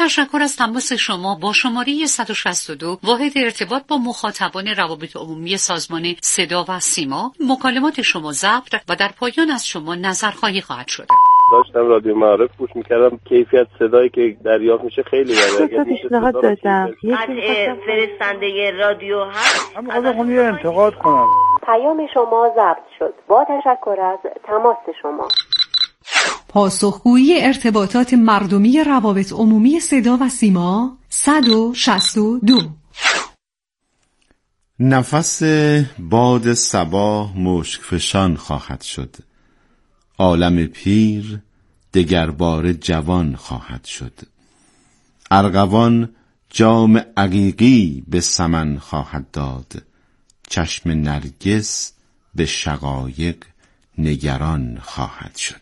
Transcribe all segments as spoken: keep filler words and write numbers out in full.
تشکر از تماس شما با شماره صد و شصت و دو واحد ارتباط با مخاطبان روابط عمومی سازمان صدا و سیما. مکالمات شما ضبط و در پایان از شما نظرخواهی خواهد شد. داشتم رادیو معارف گوش میکردم، کیفیت صدایی که دریافت میشه خیلی بده. اگه پیشنهاد دادم از فرستنده رادیو هست، از اون یه انتقاد کنم. پیام شما ضبط شد. با تشکر از تماس شما. پاسخگویی ارتباطات مردمی روابط عمومی صدا و سیما صد و شصت و دو. نفس باد صبا مشک فشان خواهد شد، عالم پیر دگرباره جوان خواهد شد. ارغوان جام عقیقی به سمن خواهد داد، چشم نرگس به شقایق نگران خواهد شد.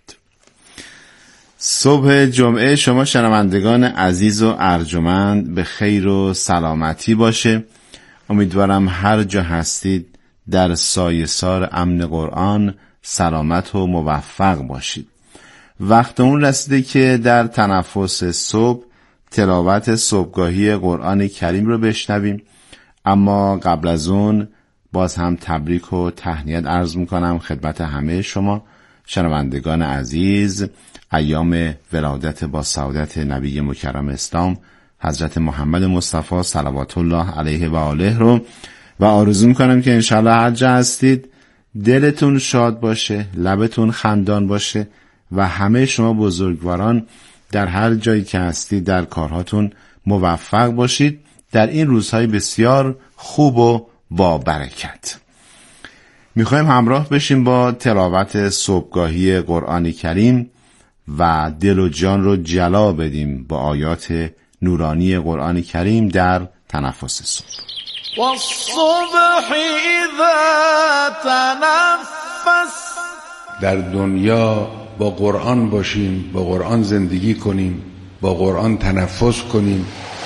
صبح جمعه شما شنوندگان عزیز و ارجمند به خیر و سلامتی باشه. امیدوارم هر جا هستید در سایه‌سار امن قرآن سلامت و موفق باشید. وقت اون رسیده که در تنفس صبح تلاوت صبحگاهی قرآن کریم رو بشنویم، اما قبل از اون باز هم تبریک و تهنیت عرض میکنم خدمت همه شما شنوندگان عزیز. ایام ولادت با سعادت نبی مکرم اسلام حضرت محمد مصطفی صلوات الله علیه و آله رو و آرزو میکنم که انشالله هر جا هستید دلتون شاد باشه، لبتون خندان باشه و همه شما بزرگواران در هر جایی که هستید در کارهاتون موفق باشید در این روزهای بسیار خوب و با برکت. میخوایم همراه بشیم با تلاوت صبحگاهی قرآن کریم و دل و جان رو جلا بدیم با آیات نورانی قرآن کریم در تنفس صبح. والصبح اذا تنفس. در دنیا با قرآن باشیم، با قرآن زندگی کنیم، با قرآن تنفس کنیم.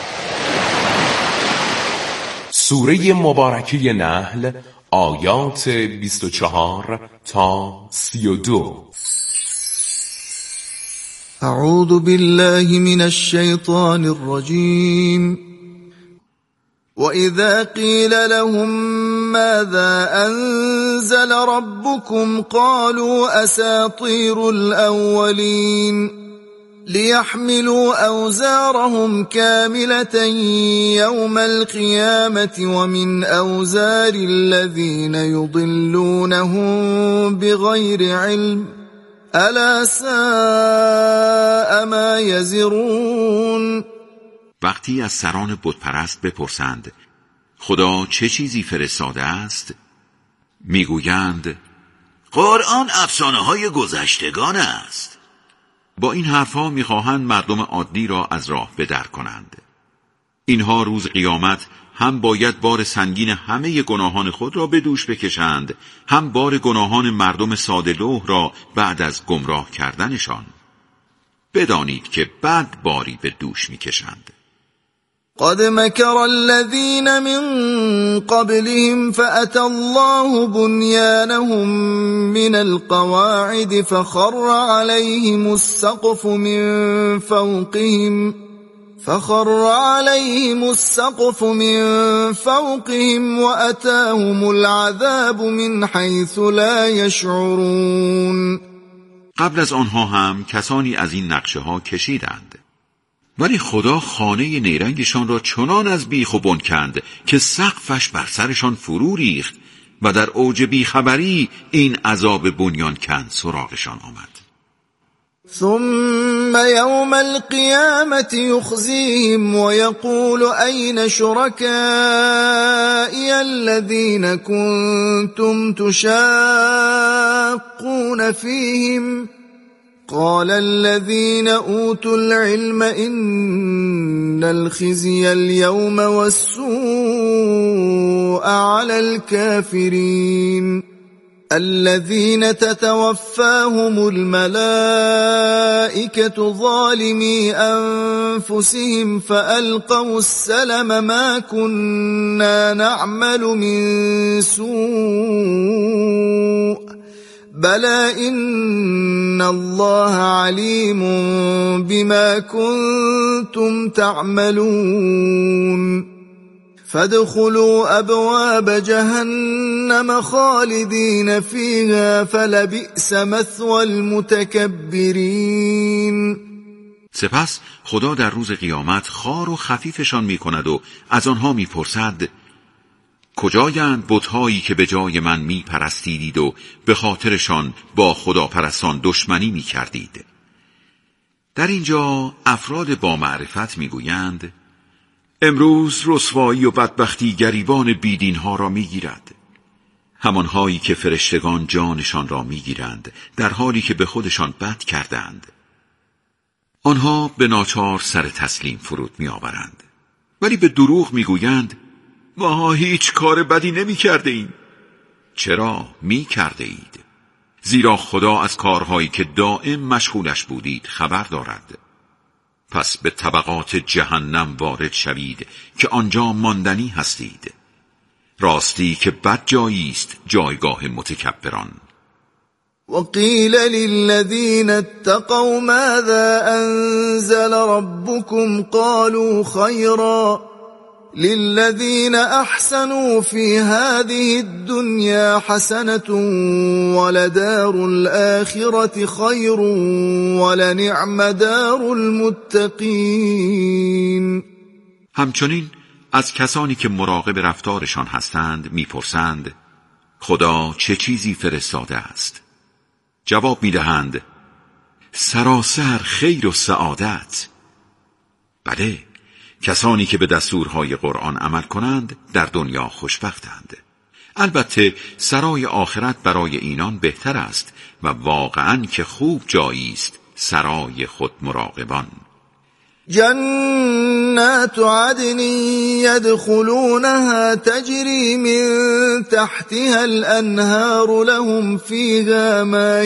سوره مبارکه نحل آیات بیست و چهار تا سی و دو. اعوذ بالله من الشیطان الرجیم. وَإِذَا قِيلَ لَهُم مَّاذَا أَنزَلَ رَبُّكُمْ قَالُوا أَسَاطِيرُ الْأَوَّلِينَ لِيَحْمِلُوا أَوْزَارَهُمْ كَامِلَةً يَوْمَ الْقِيَامَةِ وَمِنْ أَوْزَارِ الَّذِينَ يُضِلُّونَهُم بِغَيْرِ عِلْمٍ أَلَا سَاءَ مَا يَزِرُونَ. وقتی از سران بتپرست بپرسند خدا چه چیزی فرستاده است، میگویند قرآن افسانه های گذشتگان است. با این حرفها میخواهند مردم عادی را از راه بدر کنند. اینها روز قیامت هم باید بار سنگین همه گناهان خود را به دوش بکشند، هم بار گناهان مردم ساده‌لوح را بعد از گمراه کردنشان. بدانید که بد باری به دوش میکشند. قد مكر الذين من قبلهم فأتى الله بنيانهم من القواعد فخر عليهم السقف من فوقهم فخر عليهم السقف من فوقهم وأتاهم العذاب من حيث لا يشعرون. قبل از آنها هم کسانی از این نقشه ها کشیدند، ولی خدا خانه نیرنگشان را چنان از بیخ و بن کند که سقفش بر سرشان فرو ریخت و در اوج بیخبری این عذاب بنیان کن سراغشان آمد. ثم يوم القيامة يخزيهم ويقول أين شركائي الذين كنتم تشاقون فيهم قال الذين أوتوا العلم إن الخزي اليوم والسوء على الكافرين الذين تتوفاهم الملائكة ظالمي أنفسهم فألقوا السلم ما كنا نعمل من سوء بلى إن الله عليم بما كنتم تعملون فادخلوا أبواب جهنم خالدين فيها فلبئس مثوى المتكبرین. سپس خدا در روز قیامت خوار و خفیفشان می کند و از آنها می پرسد کجایند بت‌هایی که به جای من می پرستیدید و به خاطرشان با خداپرستان دشمنی می کردید؟ در اینجا افراد با معرفت می گویند امروز رسوایی و بدبختی گریبان بیدینها را می گیرد. همانهایی که فرشتگان جانشان را می گیرند در حالی که به خودشان بد کردند. آنها به ناچار سر تسلیم فرود می آورند. ولی به دروغ می گویند ما هیچ کار بدی نمی کرده ایم. چرا می کرده اید؟ زیرا خدا از کارهایی که دائم مشغولش بودید خبر دارد. پس به طبقات جهنم وارد شوید که آنجا ماندنی هستید. راستی که بد جایی است جایگاه متکبران. وقیل للذین اتقوا ماذا انزل ربكم قالوا خيرا للذين احسنوا في هذه الدنيا حسنة ولدار الآخرة خير ولنعم دار المتقین. همچنین از کسانی که مراقب رفتارشان هستند میپرسند خدا چه چیزی فرستاده است؟ جواب میدهند سراسر خیر و سعادت. بله، کسانی که به دستورهای قرآن عمل کنند در دنیا خوشبختند. البته سرای آخرت برای اینان بهتر است و واقعاً که خوب جایی است سرای خود مراقبان. جنات عدن يدخلونها تجري من تحتها الأنهار لهم فيها ما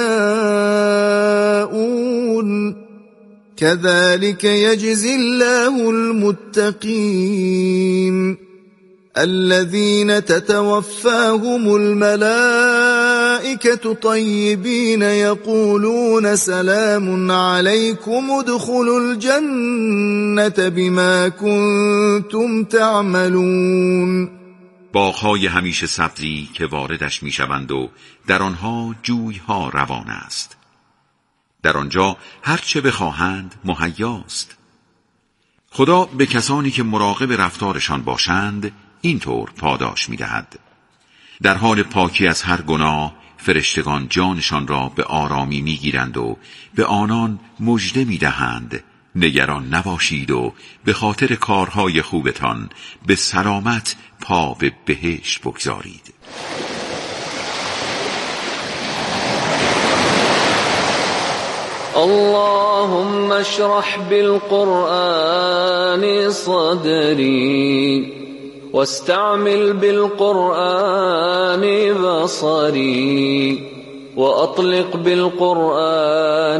يشاءون كذلك يجزي الله المتقين الذين تتوفاهم الملائكة طيبين يقولون سلام عليكم ادخلوا الجنة بما كنتم تعملون. باغ‌های همیشه سبزی که واردش میشوند و در آنها جویها روان است. در آنجا هر چه بخواهند مهیاست. خدا به کسانی که مراقب رفتارشان باشند اینطور پاداش می‌دهد. در حال پاکی از هر گناه فرشتگان جانشان را به آرامی می‌گیرند و به آنان مژده می‌دهند نگران نباشید و به خاطر کارهای خوبتان به سلامت پا به بهشت بگذارید. اللهم اشرح بالقرآن صدري واستعمل بالقرآن بصري وأطلق بالقرآن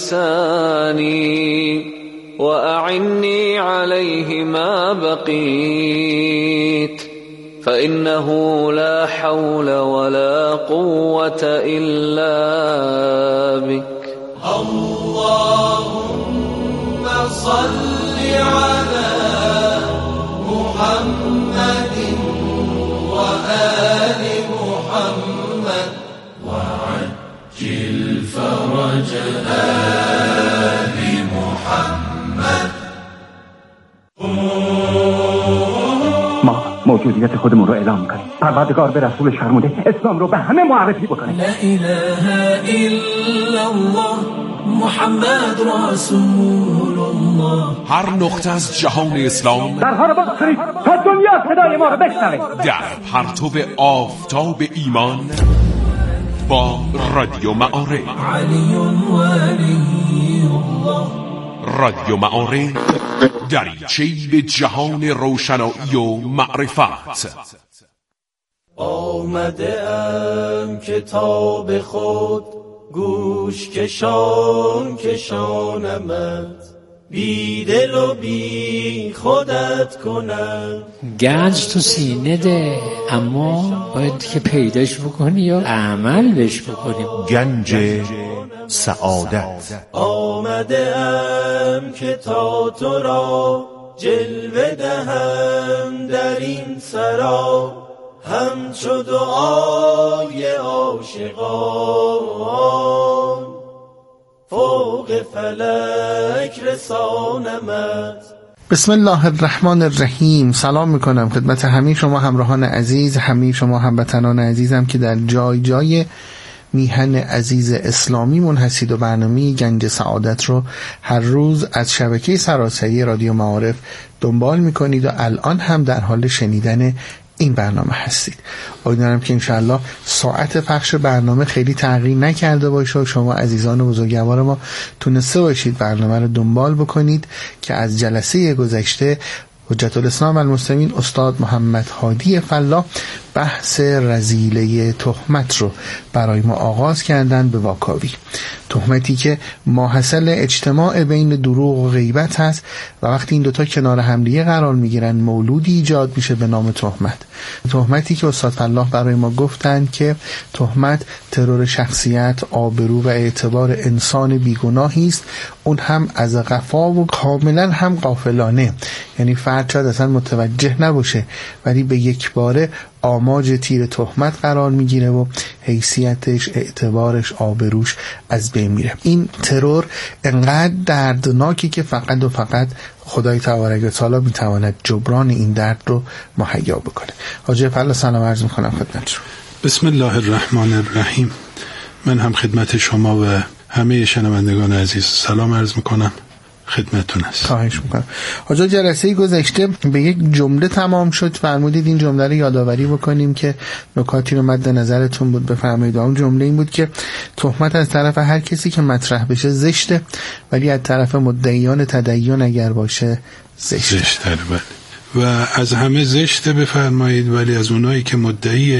لساني وأعني عليه ما بقيت فإنه لا حول ولا قوة إلا بك. اللهم صل على محمد وآل محمد وعجل فرج آل محمد. ما موجودیت خودمون رو اعلام میکنیم. پروردگار به رسولش فرموده اسلام رو به همه معرفی بکنه. لا اله الا الله محمد رسول الله. هر نقطه از جهان اسلام درها رو باز کنید تا دنیا صدای ما رو بشنوه. در پرتو آفتاب ایمان با رادیو معارف. علی ولی الله. رادیو معارف دریچه‌ای به جهان روشنایی و معرفت. آمده ام کتاب خود گوش کشان کشانمت بی دل و بی خودت کنم. گنج تو سینه ده، اما باید که پیداش بکنی یا عمل بهش بکنی. گنج سعادت. آمده ام که تا تو را جلوه دهم در این سرا، همچو دعای عاشقان فوق فلک رسانمت. بسم الله الرحمن الرحیم. سلام میکنم خدمت همه شما همراهان عزیز، همه شما هموطنان عزیزم که در جای جای میهن عزیز اسلامی منحصید و برنامه گنج سعادت رو هر روز از شبکه سراسری رادیو معارف دنبال میکنید و الان هم در حال شنیدن این برنامه هستید. امیدوارم که انشاءالله ساعت پخش برنامه خیلی تغییر نکرده باشه و شما عزیزان و بزرگوار ما تونسته باشید برنامه رو دنبال بکنید که از جلسه گذشته حجت الاسلام المسلمین استاد محمد هادی فلاح بحث رذیله تهمت رو برای ما آغاز کردن به واکاوی. تهمتی که ماحصل اجتماع بین دروغ و غیبت هست و وقتی این دوتا کنار همدیگه قرار میگیرن مولودی ایجاد میشه به نام تهمت. تهمتی که استاد فلاح برای ما گفتن که تهمت ترور شخصیت، آبرو و اعتبار انسان بیگناهی است، اون هم از غفا و کاملا هم غافلانه. یعنی فرد شاید اصلا متوجه نباشه ولی به یک باره آماج تیر تهمت قرار میگیره و حیثیتش، اعتبارش، آبروش از بین میره. این ترور انقدر دردناکی که فقط و فقط خدای تبارک و تعالی میتواند جبران این درد رو مهیا بکنه. حاجی فلاح سلام عرض میکنم خدمتتون. بسم الله الرحمن الرحیم. من هم خدمت شما و همه شنوندگان عزیز سلام عرض میکنم. خدمتتون است. خواهش میکنم. حاجی جلسه گذشته به یک جمله تمام شد، فرمودید این جمله رو یادآوری بکنیم که نکاتی رو مد نظرتون بود بفرمایید. اون جمله این بود که تهمت از طرف هر کسی که مطرح بشه زشته، ولی از طرف مدعیان تدین اگر باشه زشته. زشته بله. و از همه زشته بفرمایید، ولی از اونایی که مدعی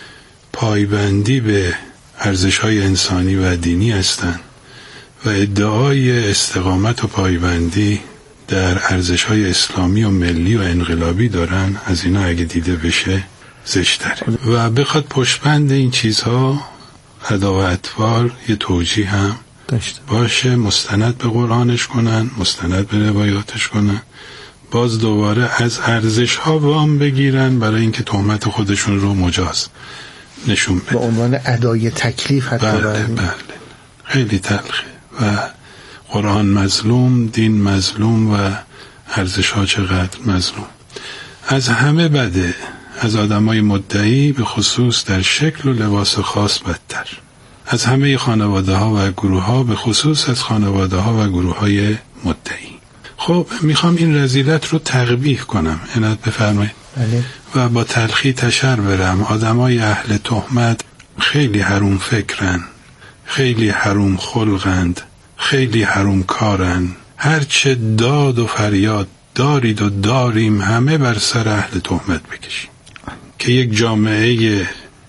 پایبندی به ارزش‌های انسانی و دینی هستند و ادعای استقامت و پایبندی در ارزش‌های اسلامی و ملی و انقلابی دارن، از اینا اگه دیده بشه زشتره و بخواد پشتبند این چیزها ادا و اطوار یه توجیه هم داشته باشه، مستند به قرآنش کنن، مستند به روایاتش کنن، باز دوباره از ارزش‌ها وام بگیرن برای اینکه تهمت خودشون رو مجاز نشون بدن به عنوان ادای تکلیف. حتی بله بله خیلی تلخه و قرآن مظلوم، دین مظلوم و ارزش‌ها چقدر مظلوم. از همه بده، از آدمای مدعی به خصوص در شکل و لباس خاص بدتر، از همه خانواده ها و گروه ها به خصوص از خانواده ها و گروه های مدعی. خب میخوام این رذیلت رو تقبیح کنم، عنایت بفرمایید. بله. و با تلخی تشر برم. آدمای اهل تهمت خیلی حروم فکرن، خیلی حروم خلقند، خیلی حروم کارن. هرچه داد و فریاد دارید و داریم همه بر سر اهل تهمت بکشیم که یک جامعه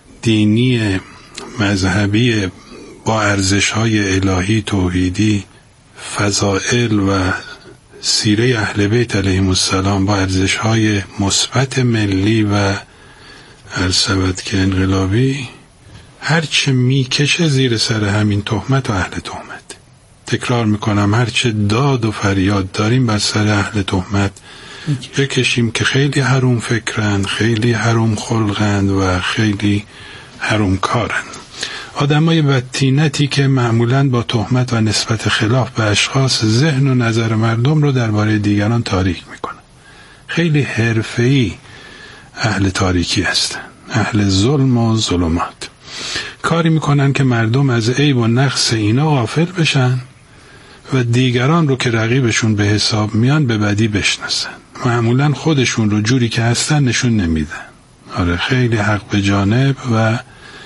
دینی مذهبی با ارزش‌های الهی توحیدی، فضائل و سیره اهل بیت علیهم السلام با ارزش‌های مثبت ملی و ارسبت که انقلابی هرچه میکشه زیر سر همین تهمت و اهل تهمت. تکرار میکنم، هرچه داد و فریاد داریم بر سر اهل تهمت بکشیم که خیلی حروم فکرن، خیلی حروم خلقند و خیلی حروم کارن. آدمای بدتینتی که معمولاً با تهمت و نسبت خلاف به اشخاص ذهن و نظر مردم رو درباره دیگران تاریک میکنن. خیلی حرفه‌ای اهل تاریکی هستن، اهل ظلم و ظلمات. کاری میکنن که مردم از عیب و نقص اینا غافل بشن و دیگران رو که رقیبشون به حساب میان به بدی بشناسن. معمولاً خودشون رو جوری که هستن نشون نمیدن. آره خیلی حق به جانب و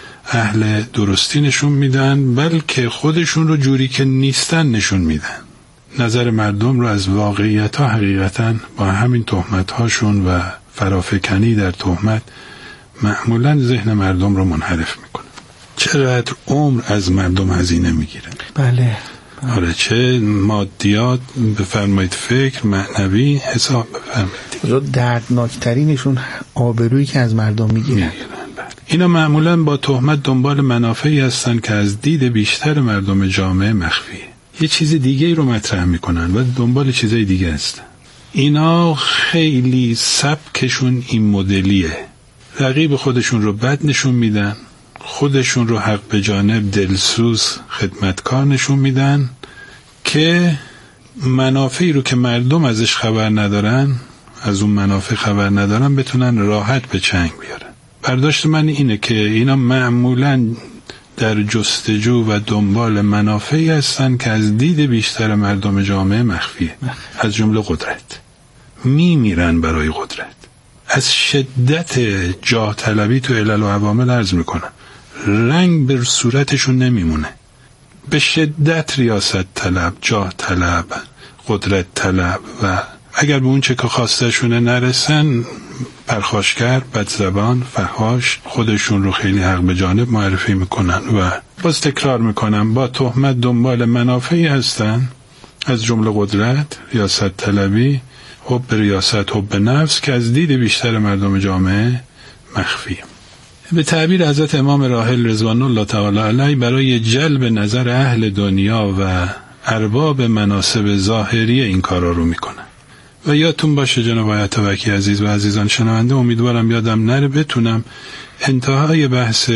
اهل درستی نشون میدن، بلکه خودشون رو جوری که نیستن نشون میدن. نظر مردم رو از واقعیت ها حقیقتاً با همین تهمت هاشون و فرافکنی در تهمت معمولاً ذهن مردم رو منحرف میکنه. چقدر عمر از مردم هزینه میگیرن. بله. آره، چه مادیات بفرمایید، فکر، معنوی، حساب بفرمایید. دردناکترینشون آبرویی که از مردم میگیرن. اینا معمولا با تهمت دنبال منافعی هستن که از دید بیشتر مردم جامعه مخفیه. یه چیز دیگه رو مطرح میکنن و دنبال چیزای دیگه هستن. اینا خیلی سبکشون این مدلیه. رقیب خودشون رو بد نشون میدن، خودشون رو حق به جانب، دلسوز، خدمتکار نشون میدن که منافعی رو که مردم ازش خبر ندارن، از اون منافع خبر ندارن، بتونن راحت به چنگ بیارن. برداشت من اینه که اینا معمولاً در جستجو و دنبال منافعی هستن که از دید بیشتر مردم جامعه مخفیه، از جمله قدرت. میمیرن برای قدرت. از شدت جاه طلبی تو علل و عوامل عرض میکنن، رنگ بر صورتشون نمیمونه. به شدت ریاست طلب، جاه طلب، قدرت طلب و اگر به اون چه که خواستشونه نرسن، پرخاشگر، بدزبان، فحاش، خودشون رو خیلی حق به جانب معرفی میکنن و باز تکرار میکنن با تهمت دنبال منافعی هستن، از جمله قدرت، ریاست طلبی، حب ریاست، حب نفس که از دید بیشتر مردم جامعه مخفیه. به تعبیر حضرت امام راحل رضوان الله تعالی علیه، برای جلب نظر اهل دنیا و ارباب مناصب ظاهری این کارا رو میکنن. و یادتون باشه جناب آیت وکی عزیز و عزیزان شنونده، امیدوارم یادم نره، بتونم انتهای بحث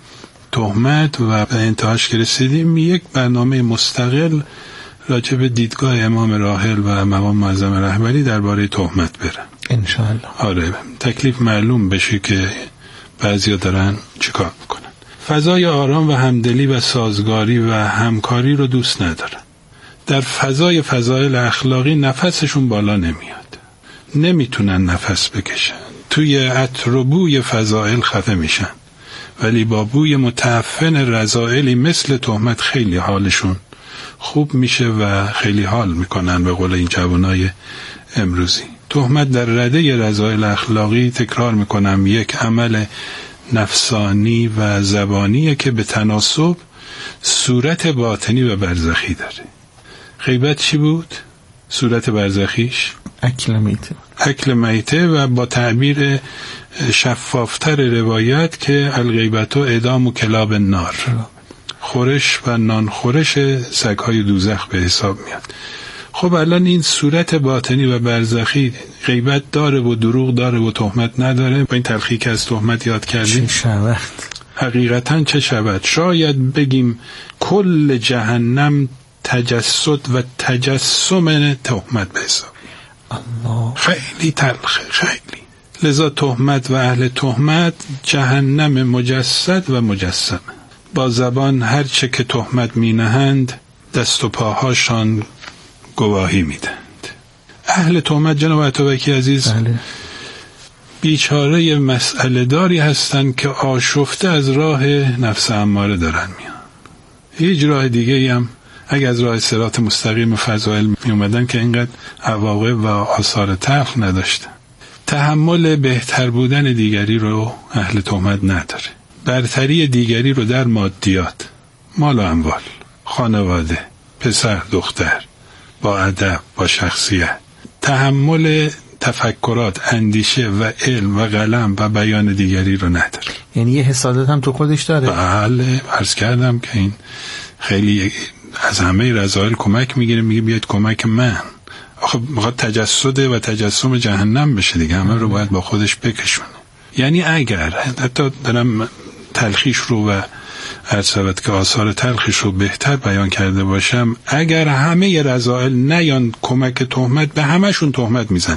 تهمت و به انتهاش که رسیدیم یک برنامه مستقل راجع به دیدگاه امام راحل و مقام معظم رهبری درباره تهمت برم انشاءالله. آره، تکلیف معلوم بشه که بعضیا دارن چیکار میکنن. فضای آرام و همدلی و سازگاری و همکاری رو دوست ندارن. در فضای فضایل اخلاقی نفسشون بالا نمیاد، نمیتونن نفس بکشن، توی عطر و بوی فضایل خفه میشن، ولی با بوی متعفن رذائلی مثل تهمت خیلی حالشون خوب میشه و خیلی حال میکنن، به قول این جوانای امروزی. تهمت در رده رذائل اخلاقی، تکرار میکنم، یک عمل نفسانی و زبانیه که به تناسب صورت باطنی و برزخی داره. غیبت چی بود؟ صورت برزخیش اکل میته. اکل میته و با تعبیر شفافتر روایت که الغیبت اعدام و کلاب النار، خورش و نان خورش سگهای دوزخ به حساب میاد. خب الان این صورت باطنی و برزخی غیبت داره و دروغ داره و تهمت نداره. با این تلخی که از تهمت یاد کردیم چه شود؟ حقیقتا چه شود؟ شاید بگیم کل جهنم تجسد و تجسم تهمت به حساب. الله، خیلی تلخه، خیلی. لذا تهمت و اهل تهمت جهنم مجسد و مجسم. با زبان هر چه که تهمت می نهند، دست و پاهاشان گواهی می دهند. اهل تهمت جناب اتابکی عزیز بله. بیچاره مسئله داری هستند که آشفته از راه نفس اماره دارن میان. هیچ راه دیگه هم اگه از راه صراط مستقیم فضائل می اومدن که اینقدر عواقب و آثار تلخ نداشتن. تحمل بهتر بودن دیگری رو اهل تهمت نداره. برتری دیگری رو در مادیات، مال و اموال، خانواده، پسر، دختر، با ادب، با شخصیت، تحمل تفکرات، اندیشه و علم و قلم و بیان دیگری رو نداره. یعنی یه حسادت هم تو خودش داره؟ بله، عرض کردم که این خیلی از همه رذائل کمک میگیره، میگه بیاید کمک من. آخه میخواد تجسد و تجسم جهنم بشه دیگه، همه رو باید با خودش بکشونه. یعنی اگر حتی دارم تلخیش رو و عرض که آثار تلخیش رو بهتر بیان کرده باشم، اگر همه رذائل نیان کمک تهمت، به همشون تهمت میزن.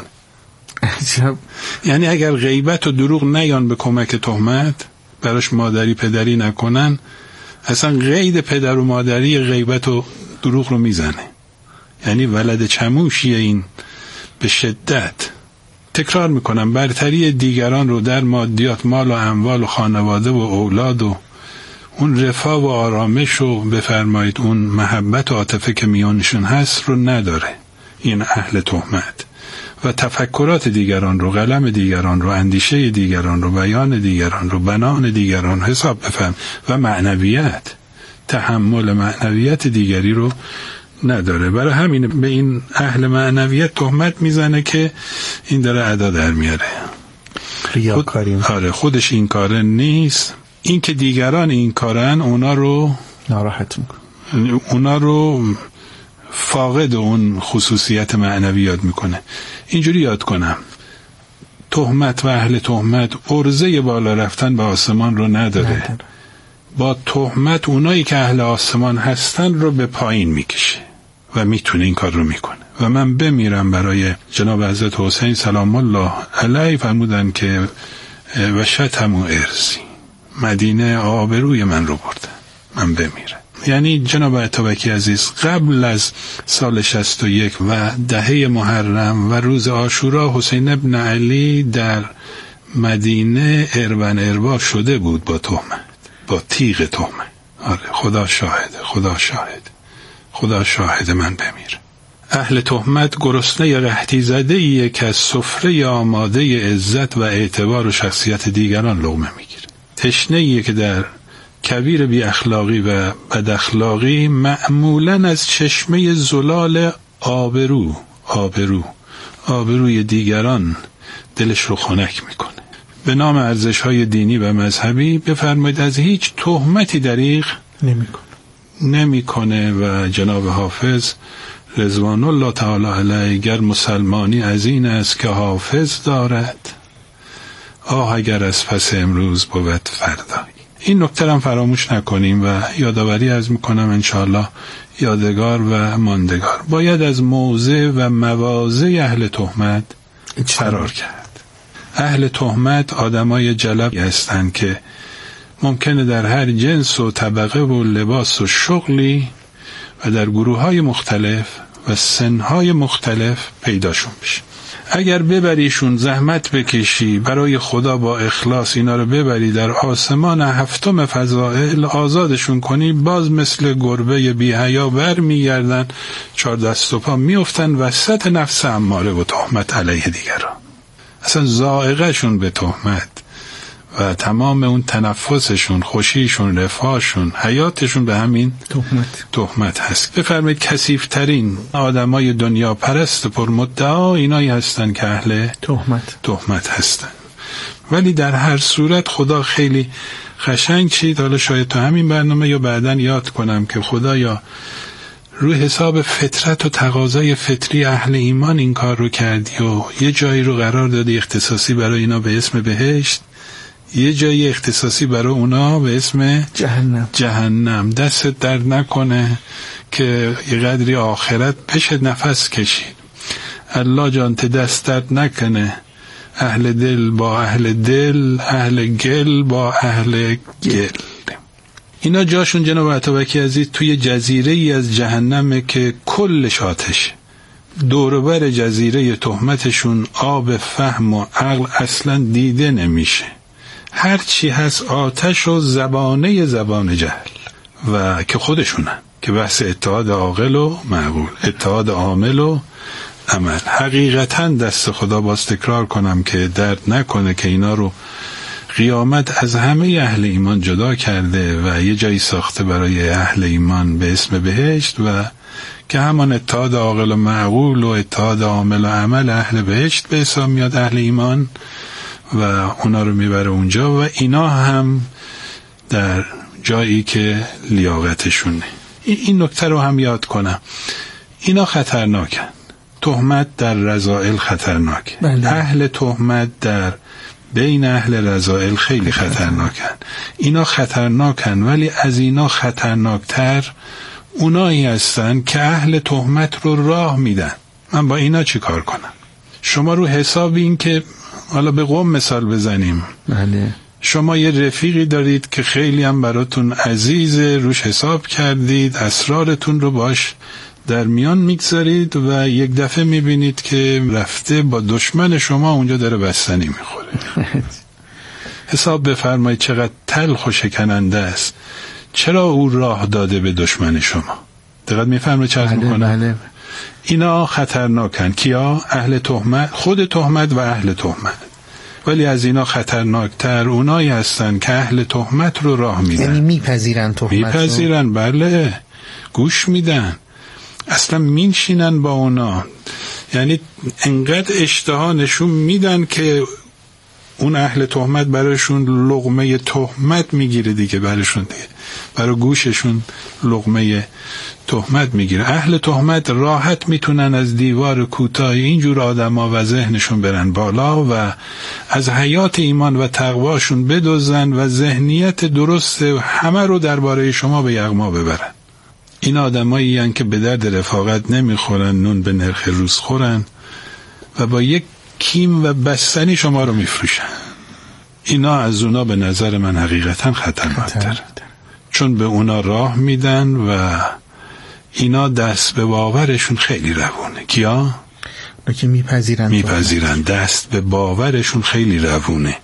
یعنی اگر غیبت و دروغ نیان به کمک تهمت، براش مادری پدری نکنن، اصلا قید پدر و مادری غیبت و دروغ رو میزنه. یعنی ولد چموشیه این به شدت. تکرار میکنم، برتری دیگران رو در مادیات، مال و اموال و خانواده و اولاد و اون رفاه و آرامش و بفرمایید اون محبت و عاطفه که میانشون هست رو نداره این اهل تهمت. و تفکرات دیگران رو، قلم دیگران رو، اندیشه دیگران رو، بیان دیگران رو، بنان دیگران رو حساب بفهم و معنویت. تحمل معنویت دیگری رو نداره. برای همین به این اهل معنویت تهمت میزنه که این داره ادا در میاره، ریاکاری. خود... آره خودش این کاره نیست، این که دیگران این کارن اونا رو ناراحت میکنه، اونا رو فاقد اون خصوصیت معنوی یاد میکنه. اینجوری یاد کنم، تهمت و اهل تهمت عرضه بالا رفتن به آسمان رو نداره, نداره. با تهمت اونایی که اهل آسمان هستن رو به پایین میکشه و میتونه این کار رو میکنه. و من بمیرم برای جناب حضرت حسین سلام الله علیه، فرمودن که و شتم و ارزی، مدینه آبروی من رو بردن، من بمیرم. یعنی جناب عطابکی عزیز قبل از سال شصت و یک و دهه محرم و روز عاشورا حسین ابن علی در مدینه اربن اربا شده بود با تهمت، با تیغ تهمت. آره خدا شاهده، خدا شاهده، خدا شاهده من بمیرم. اهل تهمت گرسنه قحطی زده ایه که از سفره آماده عزت و اعتبار و شخصیت دیگران لقمه میگیره. تشنه ایه که در کبیر بی اخلاقی و بد اخلاقی معمولاً از چشمه زلال آبرو آبرو آبروی دیگران دلش رو خنک میکنه. به نام ارزش‌های دینی و مذهبی بفرمایید از هیچ تهمتی دریغ نمیکنه نمیکنه. و جناب حافظ رضوان الله تعالی علیه گر مسلمانی از این است که حافظ دارد، آه اگر از پس امروز بود فردایی. این نکته هم فراموش نکنیم و یادآوری از میکنم انشاءالله یادگار و ماندگار. باید از موضع و مواضع اهل تهمت فرار کرد. اهل تهمت آدمای جلبی هستند که ممکنه در هر جنس و طبقه و لباس و شغلی و در گروه‌های مختلف و سنهای مختلف پیداشون بشه. اگر ببریشون، زحمت بکشی برای خدا با اخلاص اینا رو ببری در آسمان هفتم فضائل آزادشون کنی، باز مثل گربه بی حیا بر میگردن، چهار دست و پا میافتن وسط نفس اماره و تهمت علیه دیگران. اصلا ذائقه شون به تهمت و تمام اون تنفسشون، خوشیشون، رفاهشون، حیاتشون به همین تهمت تهمت هست. بفرمایید کثیف‌ترین آدمای دنیا پرست پرمدعا اینایی هستن که اهل تهمت تهمت هستن. ولی در هر صورت خدا خیلی قشنگ چید، حالا شاید تو همین برنامه یا بعدن یاد کنم که خدایا روی حساب فطرت و تقاضای فطری اهل ایمان این کار رو کردی و یه جایی رو قرار دادی اختصاصی برای اینا به اسم بهشت، یه جایی اختصاصی برای اونا به اسم جهنم. جهنم. دستت درد نکنه که یه قدری آخرت بشه نفس کشید. الله جان ته دست درد نکنه، اهل دل با اهل دل، اهل گل با اهل گل. اینا جاشون جناب عطابکی عزیز توی جزیره ای از جهنمه که کلش آتشه. دوربر جزیره تهمتشون آب فهم و عقل اصلا دیده نمیشه، هر چی هست آتش و زبانه زبان جهل و که خودشونن که بحث اتحاد عاقل و معقول، اتحاد عامل و عمل. حقیقتا دست خدا باز تکرار کنم که درد نکنه که اینا رو قیامت از همه اهل ایمان جدا کرده و یه جایی ساخته برای اهل ایمان به اسم بهشت و که همان اتحاد عاقل و معقول و اتحاد عامل و عمل اهل بهشت به حساب میاد اهل ایمان و اونا رو میبره اونجا و اینا هم در جایی که لیاقتشونه. این نکته رو هم یاد کنم، اینا خطرناکن. تهمت در رذائل خطرناکه. بله. اهل تهمت در بین اهل رذائل خیلی خطرناکن. اینا خطرناکن ولی از اینا خطرناکتر اونایی هستن که اهل تهمت رو راه میدن. من با اینا چی کار کنم؟ شما رو حساب این که حالا به قوم مثال بزنیم، بله. شما یه رفیقی دارید که خیلی هم براتون عزیزه، روش حساب کردید، اسرارتون رو باش در میان میگذارید و یک دفعه میبینید که رفته با دشمن شما اونجا داره بستنی میخوره. حساب بفرمایید چقدر تلخ و شکننده است. چرا او راه داده به دشمن شما؟ دقت میفرمایید چه عرض میکنم؟ بله. اینا خطرناکن. کیا؟ اهل تهمت، خود تهمت و اهل تهمت. ولی از اینا خطرناکتر اونایی هستن که اهل تهمت رو راه میدن. یعنی میپذیرن تهمت رو؟ میپذیرن، بله، گوش میدن، اصلا مینشینن با اونا، یعنی انقدر اشتها نشون میدن که اون اهل تهمت براشون لقمه تهمت میگیره دیگه، براشون دیگه برای گوششون لقمه تهمت میگیره. اهل تهمت راحت میتونن از دیوار کوتاهی اینجور آدما و ذهنشون برن بالا و از حیات ایمان و تقواشون بدزدن و ذهنیت درست همه رو درباره شما به یغما ببرن. این آدمایی هستند که به درد رفاقت نمیخورن، نون به نرخ روز خورن و با یک کیم و بستنی شما رو میفروشن. اینا از اونا به نظر من حقیقتا خطرناک‌تر، چون به اونا راه میدن و اینا دست به باورشون خیلی روونه. کیا؟ که میپذیرن میپذیرن دست به باورشون خیلی روونه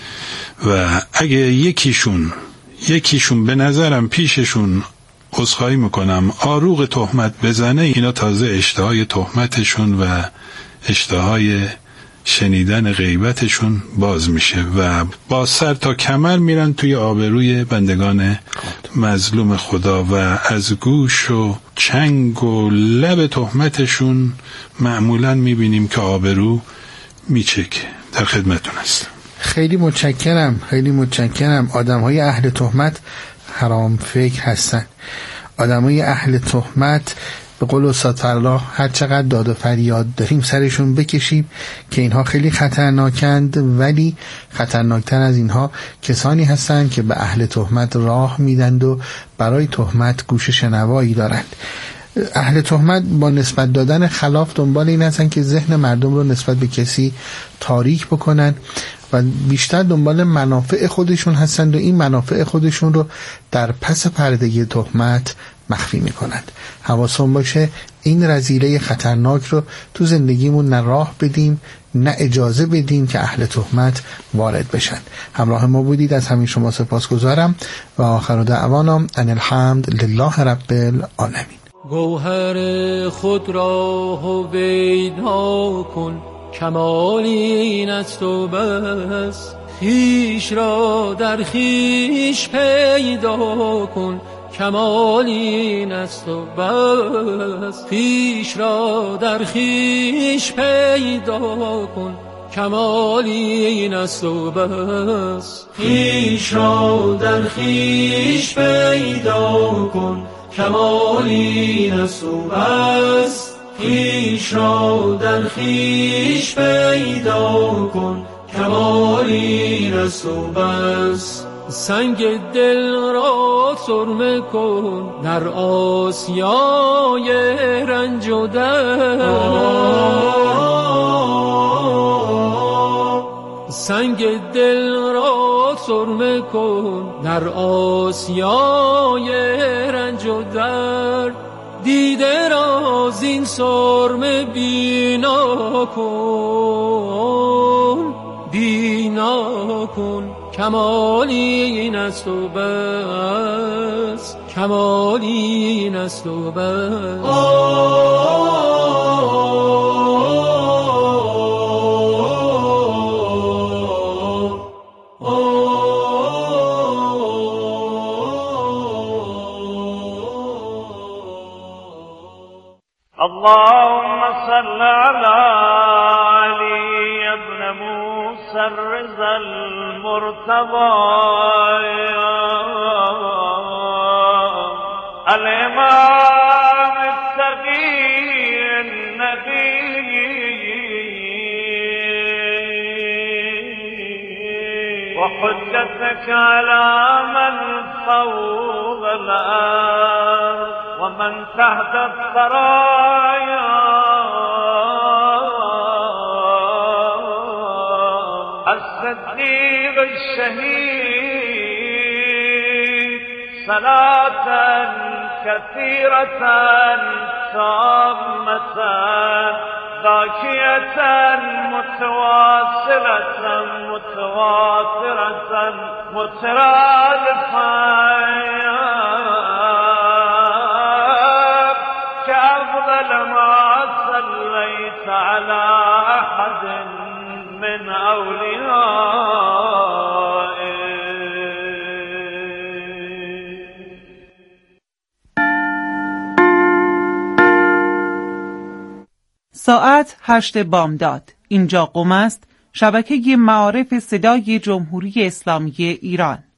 و اگه یکیشون یکیشون به نظرم پیششون عذرخواهی میکنم آروغ تهمت بزنه، اینا تازه اشتهای تهمتشون و اشتهای شنیدن غیبتشون باز میشه و با سر تا کمر میرن توی آبروی بندگان مظلوم خدا و از گوش و چنگ و لب تهمتشون معمولا میبینیم که آبرو میچکه. در خدمتون هستم. خیلی متشکرم، خیلی متشکرم. آدم‌های اهل تهمت حرام فکر هستن. آدم‌های اهل تهمت به قول استاد فرلا هر چقدر داد و فریاد داریم سرشون بکشیم که اینها خیلی خطرناکند، ولی خطرناکتر از اینها کسانی هستند که به اهل تهمت راه میدند و برای تهمت گوش شنوایی دارند. اهل تهمت با نسبت دادن خلاف دنبال این هستند که ذهن مردم رو نسبت به کسی تاریک بکنن و بیشتر دنبال منافع خودشون هستند و این منافع خودشون رو در پس پرده تهمت مخفی میکنند. حواسون باشه این رذیله خطرناک رو تو زندگیمون نه راه بدیم نه اجازه بدیم که اهل تهمت وارد بشن. همراه ما بودید، از همین شما سپاسگزارم و آخر دعوانا ان الحمد لله رب العالمین. گوهر خود را هویدا کن، کمال این است و بس. خویش را در خویش پیدا کن، کمال این است و بس. خویش را در خویش پیدا کن، کمال این است و بس. خویش را در خویش پیدا کن، کمال این است و بس. خویش را در خویش پیدا کن، کمال این است و بس. سنگ دل را سرمه کن در آسیای رنج و درد. سنگ دل را سرمه کن در آسیای رنج و درد. دیده را زین سرمه بینا کن، بینا کن، کمالی این است و بس، کمالی این است و بس. اللهم صل على علي بن موسى الرضا المرتضى الإمام التقي النبي وحجتك على من فوق الأرض ومن تحت الثرايا الصديق الشهيد صلاة كثيرة تامة ذاكية متواصلة متواترة مترادفة كأفضل ما صليت على أحد من أولياء ساعت هشت بامداد. اینجا قم است، شبکه معارف صدای جمهوری اسلامی ایران.